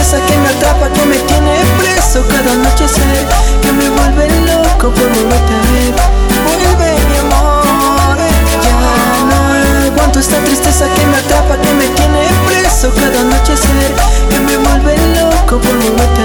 tristeza que me atrapa, que me tiene preso cada anochecer, que me vuelve loco por volverte a ver. Vuelve mi amor, ya no aguanto esta tristeza que me atrapa, que me tiene preso cada anochecer, que me vuelve loco por volverte a ver.